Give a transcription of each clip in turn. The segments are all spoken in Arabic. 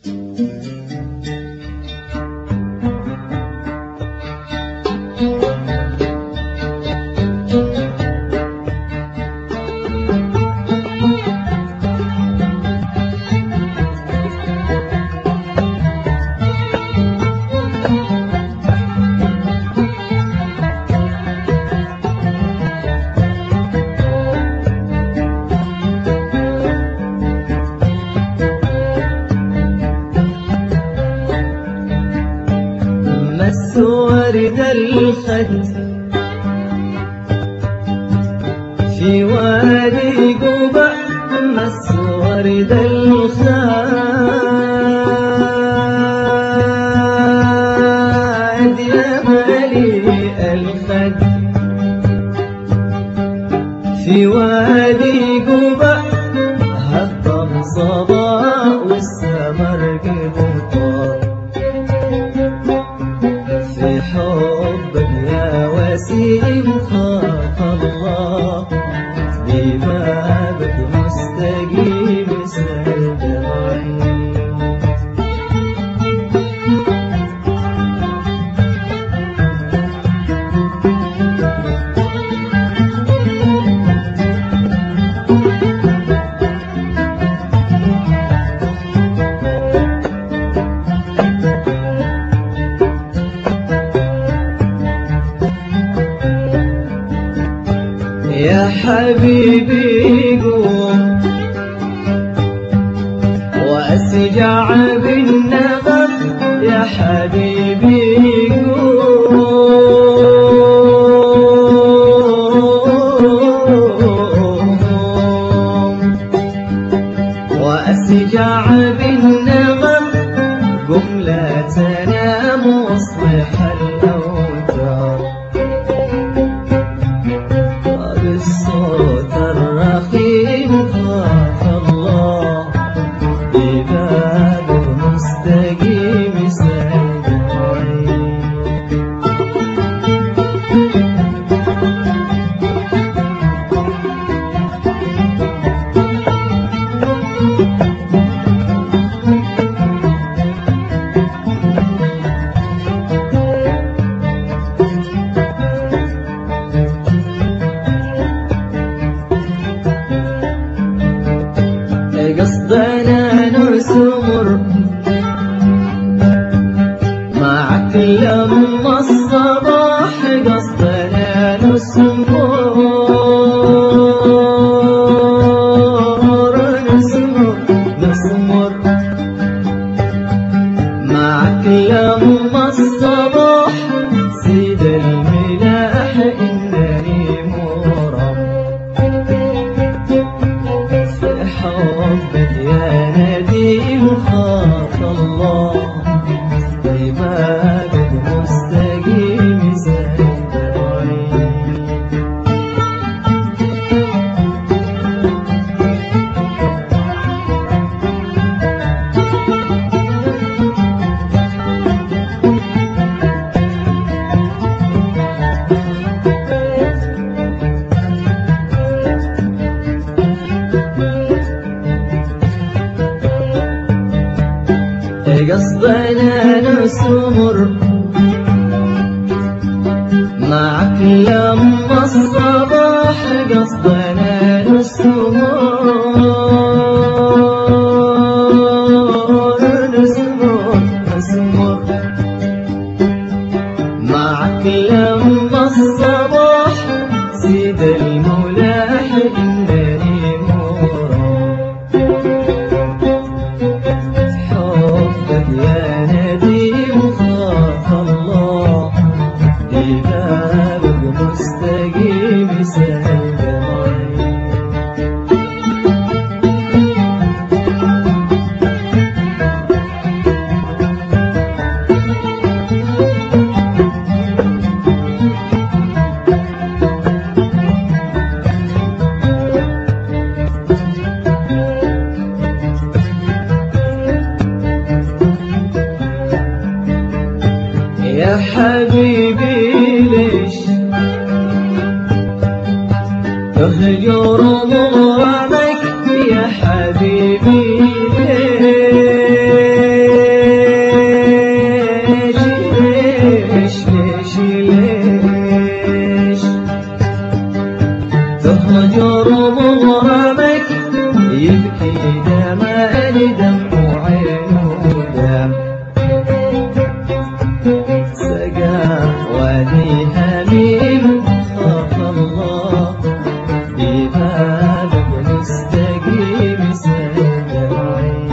ورد الخد في وادي قبة، مس ورد الخد يا مليء الخد في وادي قبة، هضم صبا والسمر قبطان في حبك يا وسيم، خاف الله ببابك مستقيم سد العين. يا حبيبي قوم واسجع بالنغم، يا حبيبي قوم واسجع بالنغم، قم لا تنام واصلح الاوتار بالصوت الرخيم، خاف الله ببابك مستقيم سد العين. قصدنا نسمر معك لما الصباح، قصدنا نسمر نسمر معك لما الصباح، سيد الملاح إنني مرم في حبك يا نديم، خاف الله ببابك مستقيم سد العين. قصدنا نسمر معك لما الصباح، قصدنا نسمر نسمر معك لما الصباح، سيد الملاح إنني مرم يا نديم، خاف الله ببابك مستقيم سد العين. يا حبيبي ليش تهجر مرادك، يا حبيبي ليش دمع عينه دام سقى وادي هميم خاف الله ببابك مستقيم سدمعي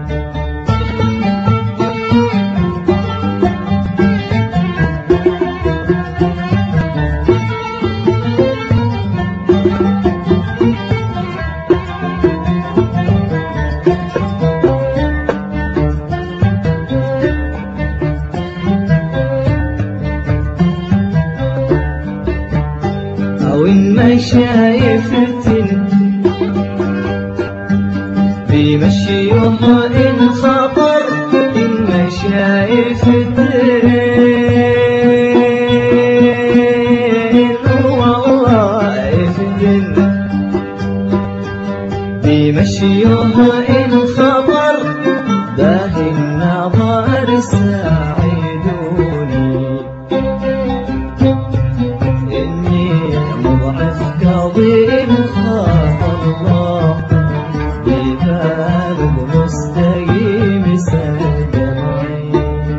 وإن ما شايفتن بمشيها إن خطر إن ما شايفتن والله يفتن بمشيها إن خطر باهي النظر ساعدوني قضيب خاف الله ببابك مستقيم سدمعي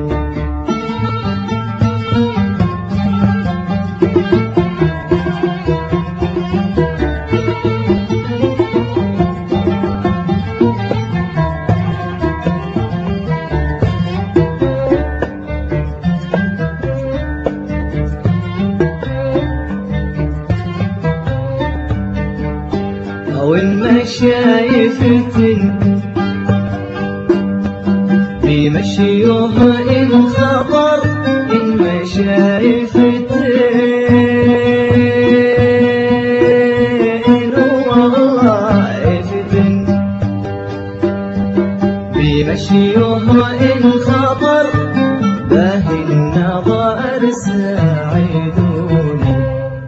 وإن ما شايفتن بمشيها إن خطر إن ما شايفتن والله يفتن بمشيها إن خطر باهي النظر ساعدوني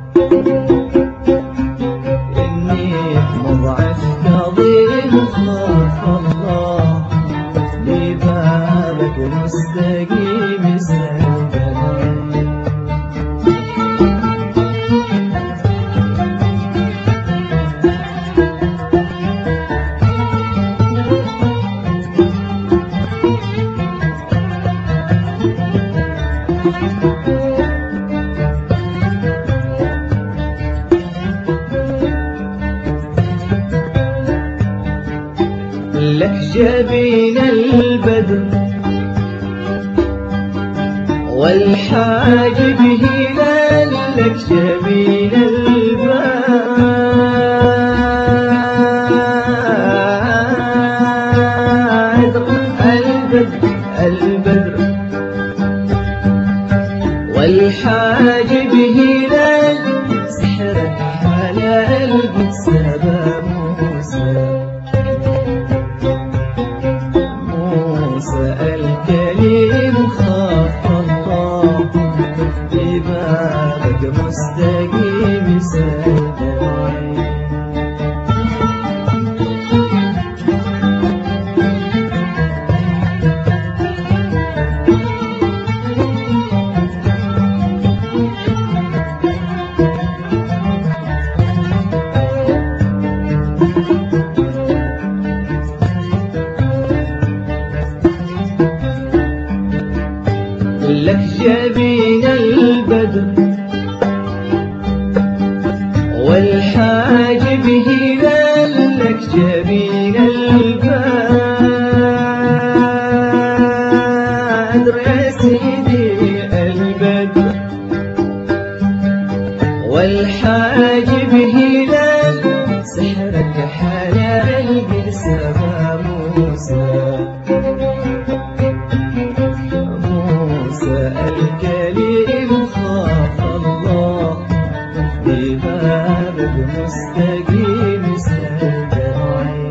مضعف قضيب خاف الله ببابك مستقيم سدمعي لك جبين البدر والحاجب هلال لك جبين البدر والحاجب هلال سحرك حلال بسبب موسى الكليم خاف الله ببابك مستقيم سدمعي لك جبين البدر والحاجب هلال لك جبين البدر يا سيدي البدر والحاجب هلال سحرك حلال بسبب موسى الكليم خاف الله ببابك مستقيم سدمعي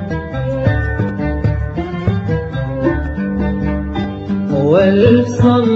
والصل